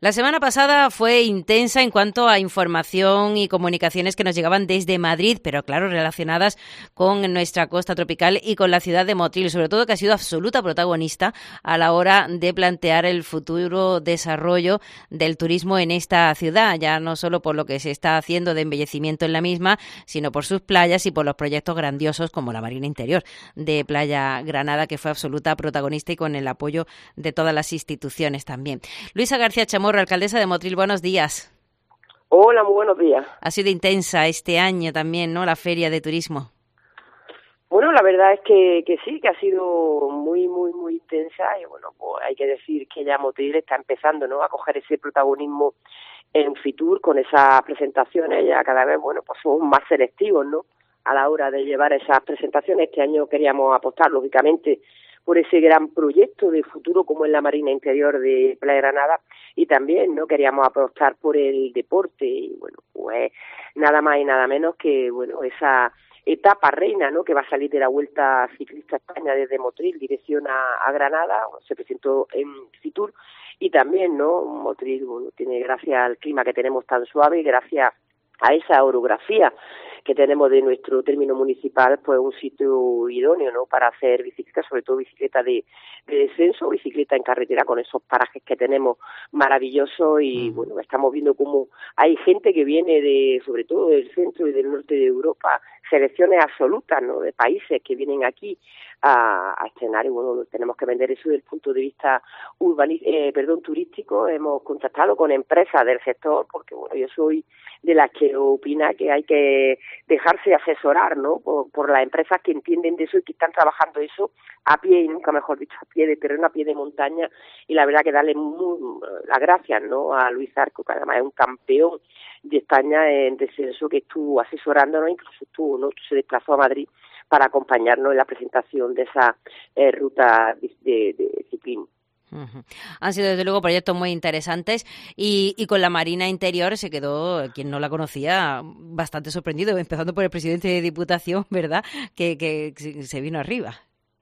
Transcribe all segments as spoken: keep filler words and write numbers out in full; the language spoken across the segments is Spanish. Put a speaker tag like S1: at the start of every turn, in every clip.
S1: La semana pasada fue intensa en cuanto a información y comunicaciones que nos llegaban desde Madrid, pero claro, relacionadas con nuestra costa tropical y con la ciudad de Motril, sobre todo que ha sido absoluta protagonista a la hora de plantear el futuro desarrollo del turismo en esta ciudad, ya no solo por lo que se está haciendo de embellecimiento en la misma, sino por sus playas y por los proyectos grandiosos como la Marina Interior de Playa Granada, que fue absoluta protagonista y con el apoyo de todas las instituciones también. Luisa García Chamorro, alcaldesa de Motril, buenos días.
S2: Hola, muy buenos días.
S1: Ha sido intensa este año también, ¿no?, la Feria de Turismo.
S2: Bueno, la verdad es que, que sí, que ha sido muy, muy, muy intensa y bueno, pues hay que decir que ya Motril está empezando, ¿no?, a coger ese protagonismo en Fitur con esas presentaciones. Ya cada vez, bueno, pues somos más selectivos, ¿no?, a la hora de llevar esas presentaciones. Este año queríamos apostar, lógicamente, por ese gran proyecto de futuro como es la Marina Interior de Playa Granada, y también no queríamos apostar por el deporte y bueno, pues nada más y nada menos que bueno, esa etapa reina, ¿no?, que va a salir de la Vuelta Ciclista España desde Motril dirección a, a Granada. Se presentó en Fitur y también, ¿no?, Motril, bueno, tiene, gracias al clima que tenemos tan suave y gracias a esa orografía que tenemos de nuestro término municipal, pues un sitio idóneo, ¿no?, para hacer bicicleta, sobre todo bicicleta de, de descenso, bicicleta en carretera, con esos parajes que tenemos maravillosos. Y mm. bueno, estamos viendo cómo hay gente que viene de, sobre todo del centro y del norte de Europa, selecciones absolutas, ¿no?, de países que vienen aquí a, a estrenar, y bueno, tenemos que vender eso desde el punto de vista urbaniz eh, perdón, turístico. Hemos contactado con empresas del sector, porque bueno, yo soy de las que opina que hay que dejarse asesorar, ¿no?, por, por las empresas que entienden de eso y que están trabajando eso a pie, y nunca mejor dicho, a pie de terreno, a pie de montaña. Y la verdad que darle muy, las gracias, ¿no?, a Luis Arco, que además es un campeón de España en descenso, que estuvo asesorándonos, incluso estuvo, ¿no?, se desplazó a Madrid para acompañarnos en la presentación de esa eh, ruta de, de, de ciclismo.
S1: Uh-huh. Han sido desde luego proyectos muy interesantes y, y con la Marina Interior se quedó, quien no la conocía, bastante sorprendido, empezando por el presidente de Diputación, ¿verdad?, que, que se vino arriba.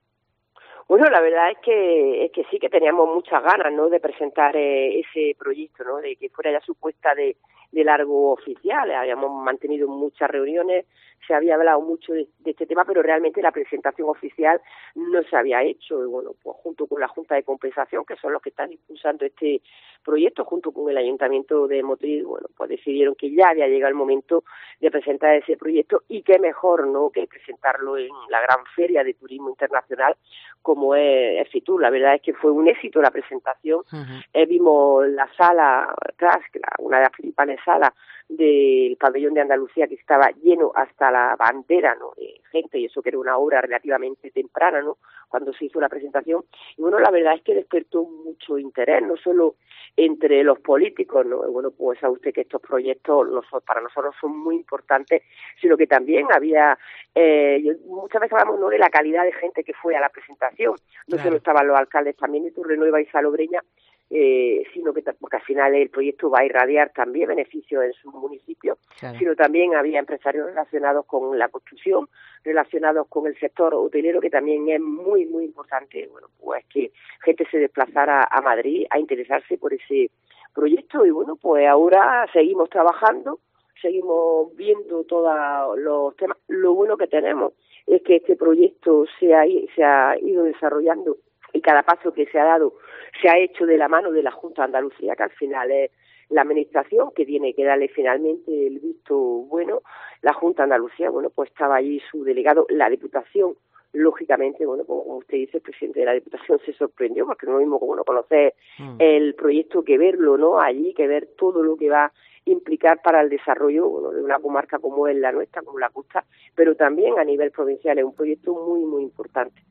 S2: Bueno, la verdad es que es que sí que teníamos muchas ganas, ¿no?, de presentar eh, ese proyecto, ¿no?, de que fuera ya su puesta de, de largo oficial. Habíamos mantenido muchas reuniones, se había hablado mucho de, de este tema, pero realmente la presentación oficial no se había hecho. Y bueno, pues junto con la Junta de Compensación, que son los que están impulsando este proyecto, junto con el Ayuntamiento de Motril, bueno, pues decidieron que ya había llegado el momento de presentar ese proyecto, y qué mejor, ¿no?, que presentarlo en la gran Feria de Turismo Internacional como es, es Fitur. La verdad es que fue un éxito la presentación. Uh-huh. Eh, vimos la sala, una de las principales salas del pabellón de Andalucía, que estaba lleno hasta la bandera, ¿no?, de gente, y eso que era una hora relativamente temprana, ¿no?, cuando se hizo la presentación. Y bueno, la verdad es que despertó mucho interés, no solo entre los políticos, ¿no?, y bueno, pues sabe usted que estos proyectos para nosotros son muy importantes, sino que también había, eh, yo, muchas veces hablamos, ¿no?, de la calidad de gente que fue a la presentación. No claro. Solo estaban los alcaldes también de Torrenueva y Salobreña, Eh, sino que porque al final el proyecto va a irradiar también beneficios en su municipio, claro. Sino también había empresarios relacionados con la construcción, relacionados con el sector hotelero, que también es muy, muy importante. Bueno, pues que gente se desplazara a Madrid a interesarse por ese proyecto. Y bueno, pues ahora seguimos trabajando, seguimos viendo todos los temas. Lo bueno que tenemos es que este proyecto se ha, se ha ido desarrollando, y cada paso que se ha dado se ha hecho de la mano de la Junta de Andalucía, que al final es la administración que tiene que darle finalmente el visto bueno. La Junta de Andalucía, bueno, pues estaba allí su delegado, la Diputación, lógicamente, bueno, como usted dice, el presidente de la Diputación se sorprendió, porque no es lo mismo como uno conocer mm. el proyecto que verlo, ¿no?, allí, que ver todo lo que va a implicar para el desarrollo, bueno, de una comarca como es la nuestra, como la costa, pero también a nivel provincial. Es un proyecto muy, muy importante.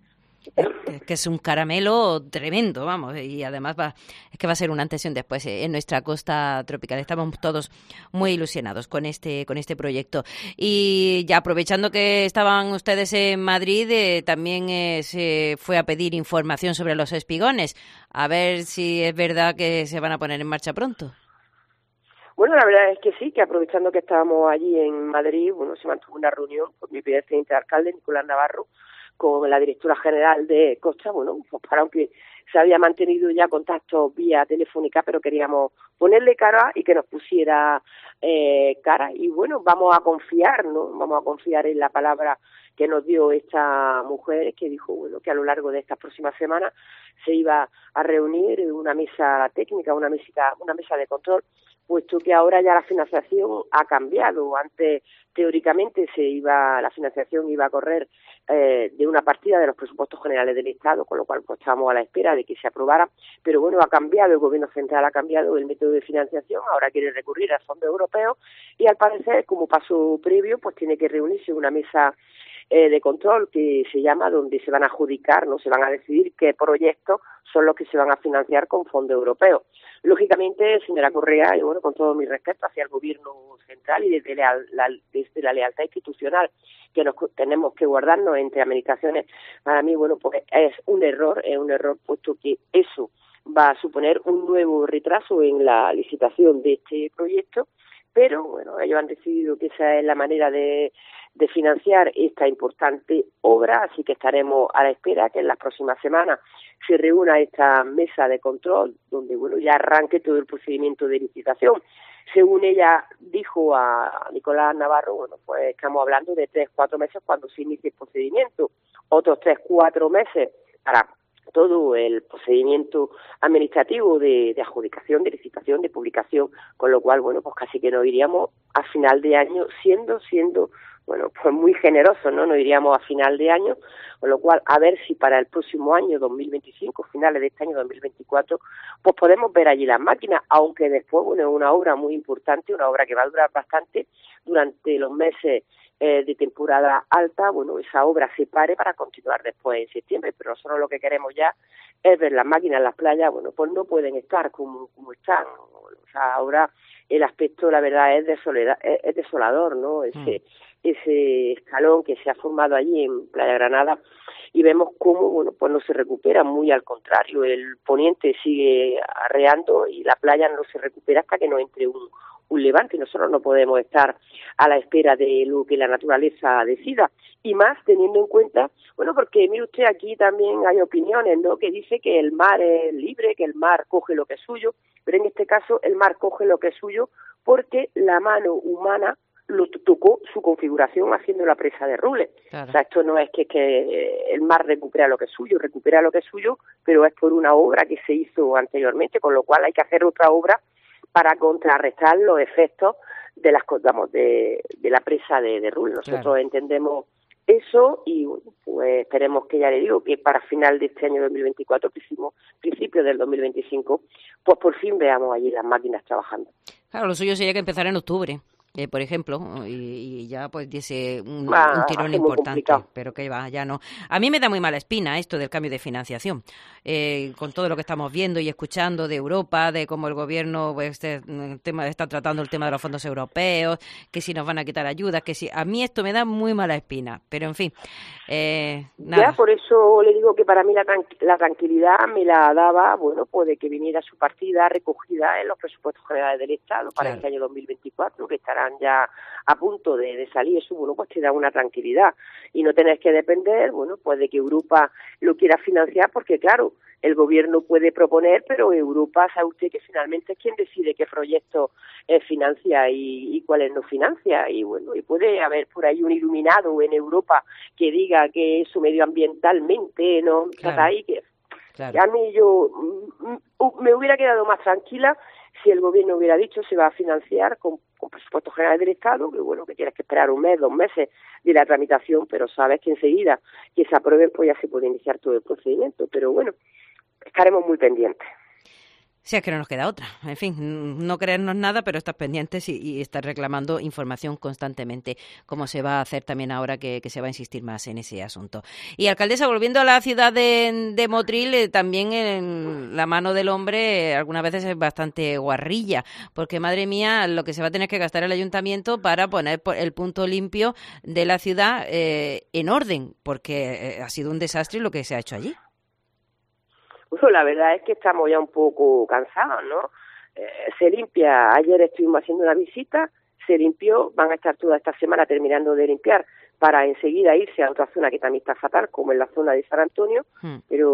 S1: Es que es un caramelo tremendo, vamos, y además va, es que va a ser un antes y un después en nuestra costa tropical. Estamos todos muy ilusionados con este con este proyecto. Y ya aprovechando que estaban ustedes en Madrid, eh, también eh, se fue a pedir información sobre los espigones, a ver si es verdad que se van a poner en marcha pronto.
S2: Bueno, la verdad es que sí, que aprovechando que estábamos allí en Madrid, bueno, se mantuvo una reunión con mi presidente de alcalde, Nicolás Navarro, con la directora general de Costa, bueno, pues para aunque se había mantenido ya contacto vía telefónica, pero queríamos ponerle cara y que nos pusiera eh, cara. Y bueno, vamos a confiar, ¿no? Vamos a confiar en la palabra que nos dio esta mujer, que dijo, bueno, que a lo largo de estas próximas semanas se iba a reunir en una mesa técnica, una mesa, una mesa de control, puesto que ahora ya la financiación ha cambiado. Antes, teóricamente, se iba, la financiación iba a correr eh, de una partida de los presupuestos generales del Estado, con lo cual pues, estábamos a la espera de que se aprobara, pero bueno, ha cambiado, el Gobierno Central ha cambiado el método de financiación, ahora quiere recurrir al Fondo Europeo y al parecer, como paso previo, pues tiene que reunirse en una mesa eh, de control que se llama, donde se van a adjudicar, no se van a decidir qué proyectos son los que se van a financiar con fondos europeos. Lógicamente, señora Correa, y bueno, con todo mi respeto hacia el Gobierno Central y desde la, la, desde la lealtad institucional que nos tenemos que guardarnos entre administraciones, para mí, bueno, pues es un error, es un error puesto que eso va a suponer un nuevo retraso en la licitación de este proyecto, pero bueno, ellos han decidido que esa es la manera de, de financiar esta importante obra, así que estaremos a la espera que en las próximas semanas se reúna esta mesa de control, donde bueno ya arranque todo el procedimiento de licitación. Según ella dijo a Nicolás Navarro, bueno, pues estamos hablando de tres, cuatro meses cuando se inicie el procedimiento, otros tres, cuatro meses para todo el procedimiento administrativo de, de adjudicación, de licitación, de publicación, con lo cual, bueno, pues casi que nos iríamos a final de año, siendo, siendo, bueno, pues muy generosos, ¿no? Nos iríamos a final de año, con lo cual, a ver si para el próximo año, dos mil veinticinco, finales de este año, dos mil veinticuatro, pues podemos ver allí las máquinas, aunque después, bueno, es una obra muy importante, una obra que va a durar bastante durante los meses Eh, de temporada alta, bueno, esa obra se pare para continuar después en septiembre, pero nosotros lo que queremos ya es ver las máquinas en las playas, bueno, pues no pueden estar como, como están, o sea, ahora el aspecto, la verdad, es, desoleda, es, es desolador, ¿no? Ese, mm. ese escalón que se ha formado allí en Playa Granada, y vemos cómo, bueno, pues no se recupera, muy al contrario, el poniente sigue arreando y la playa no se recupera hasta que no entre un un levante. Nosotros no podemos estar a la espera de lo que la naturaleza decida, y más teniendo en cuenta, bueno, porque mire usted, aquí también hay opiniones, ¿no?, que dice que el mar es libre, que el mar coge lo que es suyo, pero en este caso el mar coge lo que es suyo porque la mano humana lo tocó su configuración haciendo la presa de Rules. Claro. O sea, esto no es que, que el mar recupera lo que es suyo, recupera lo que es suyo, pero es por una obra que se hizo anteriormente, con lo cual hay que hacer otra obra para contrarrestar los efectos de las vamos, de, de la presa de, de Rules. Nosotros claro. entendemos eso y bueno, pues esperemos que, ya le digo, que para final de este año dos mil veinticuatro, principios del dos mil veinticinco, pues por fin veamos allí las máquinas trabajando.
S1: Claro, lo suyo sería que empezara en octubre. Eh, por ejemplo, y, y ya pues diese un,
S2: ah,
S1: un tirón importante, pero que va, ya no. A mí me da muy mala espina esto del cambio de financiación, eh, con todo lo que estamos viendo y escuchando de Europa, de cómo el gobierno pues, este, tema, está tratando el tema de los fondos europeos, que si nos van a quitar ayudas, que si... A mí esto me da muy mala espina, pero en fin, eh, nada.
S2: Ya, por eso le digo que para mí la, tranqu- la tranquilidad me la daba, bueno, pues de que viniera su partida recogida en los presupuestos generales del Estado para claro. este año dos mil veinticuatro, que estarán ya a punto de, de salir. Eso, bueno, pues te da una tranquilidad y no tenés que depender, bueno, pues de que Europa lo quiera financiar, porque claro, el gobierno puede proponer, pero Europa, sabe usted que finalmente es quien decide qué proyectos eh, financia y, y cuáles no financia, y bueno, y puede haber por ahí un iluminado en Europa que diga que eso medioambientalmente no claro. trata ahí, que claro. a mí yo mm, me hubiera quedado más tranquila si el gobierno hubiera dicho se va a financiar con, con presupuestos generales del Estado, que bueno, que tienes que esperar un mes, dos meses de la tramitación, pero sabes que enseguida que se apruebe pues ya se puede iniciar todo el procedimiento, pero bueno, estaremos muy pendientes.
S1: Si es que no nos queda otra. En fin, no creernos nada, pero estar pendientes y, y estar reclamando información constantemente, como se va a hacer también ahora que, que se va a insistir más en ese asunto. Y, alcaldesa, volviendo a la ciudad de, de Motril, eh, también en la mano del hombre eh, algunas veces es bastante guarrilla, porque, madre mía, lo que se va a tener que gastar el ayuntamiento para poner el punto limpio de la ciudad eh, en orden, porque eh, ha sido un desastre lo que se ha hecho allí.
S2: Bueno, la verdad es que estamos ya un poco cansados, ¿no? Eh, se limpia, ayer estuvimos haciendo una visita, se limpió, van a estar toda esta semana terminando de limpiar para enseguida irse a otra zona que también está fatal, como en la zona de San Antonio, hmm. pero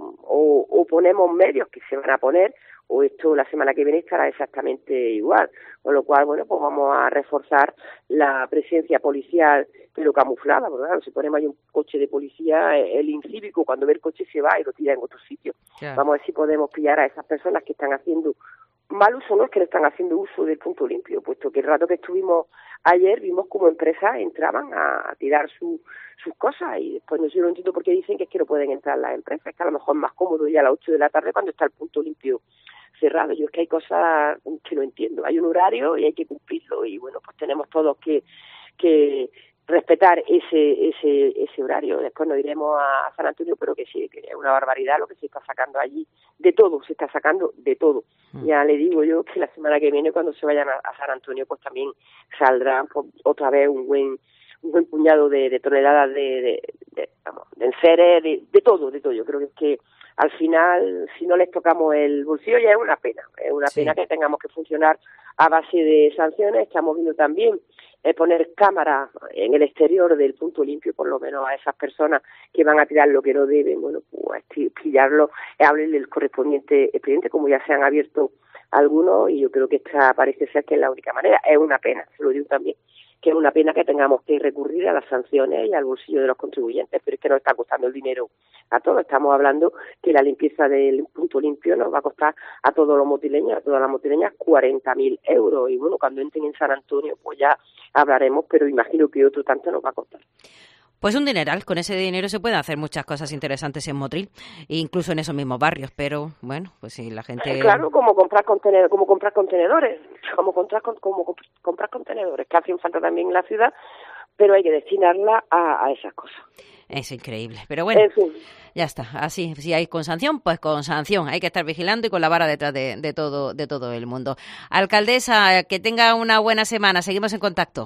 S2: o, o ponemos medios que se van a poner, o esto la semana que viene estará exactamente igual, con lo cual, bueno, pues vamos a reforzar la presencia policial, pero camuflada, porque claro, si ponemos ahí un coche de policía, el incívico cuando ve el coche se va y lo tira en otro sitio. Claro. Vamos a ver si podemos pillar a esas personas que están haciendo mal uso, no es que no están haciendo uso del punto limpio, puesto que el rato que estuvimos ayer vimos como empresas entraban a, a tirar su, sus cosas y después no sé, no entiendo por qué dicen que es que no pueden entrar las empresas, es que a lo mejor es más cómodo ya a las ocho de la tarde cuando está el punto limpio cerrado. Yo es que hay cosas que no entiendo, hay un horario y hay que cumplirlo y bueno, pues tenemos todos que que respetar ese ese ese horario. Después nos iremos a San Antonio, pero que sí, que es una barbaridad lo que se está sacando allí, de todo, se está sacando de todo. Mm. Ya le digo yo que la semana que viene cuando se vayan a, a San Antonio pues también saldrá pues, otra vez un buen un buen puñado de, de toneladas de de, de, vamos, de enseres, de, de todo, de todo. Yo creo que es que al final, si no les tocamos el bolsillo, ya es una pena, es una sí. pena que tengamos que funcionar a base de sanciones. Estamos viendo también eh, poner cámaras en el exterior del punto limpio, por lo menos a esas personas que van a tirar lo que no deben, bueno, pues pillarlo, abrirle el correspondiente expediente, como ya se han abierto algunos, y yo creo que esta parece ser que es la única manera. Es una pena, se lo digo también, que es una pena que tengamos que recurrir a las sanciones y al bolsillo de los contribuyentes, pero es que nos está costando el dinero a todos. Estamos hablando que la limpieza del punto limpio nos va a costar a todos los motileños, a todas las motileñas, cuarenta mil euros. Y bueno, cuando entren en San Antonio, pues ya hablaremos, pero imagino que otro tanto nos va a costar.
S1: Pues un dineral, con ese dinero se pueden hacer muchas cosas interesantes en Motril, incluso en esos mismos barrios, pero bueno, pues si la gente...
S2: Claro, como comprar contenedores, como comprar contenedores, como comprar, como comprar contenedores, que hacen falta también en la ciudad, pero hay que destinarla a, a esas cosas.
S1: Es increíble, pero bueno, en fin. Ya está, así, si hay con sanción, pues con sanción, hay que estar vigilando y con la vara detrás de, de todo, de todo el mundo. Alcaldesa, que tenga una buena semana, seguimos en contacto.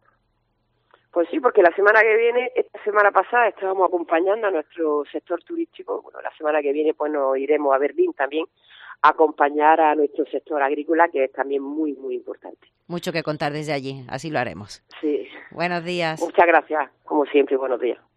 S2: Pues sí, porque la semana que viene, esta semana pasada estábamos acompañando a nuestro sector turístico. Bueno, la semana que viene pues nos iremos a Berlín también a acompañar a nuestro sector agrícola, que es también muy, muy importante.
S1: Mucho que contar desde allí, así lo haremos.
S2: Sí.
S1: Buenos días.
S2: Muchas gracias, como siempre, buenos días.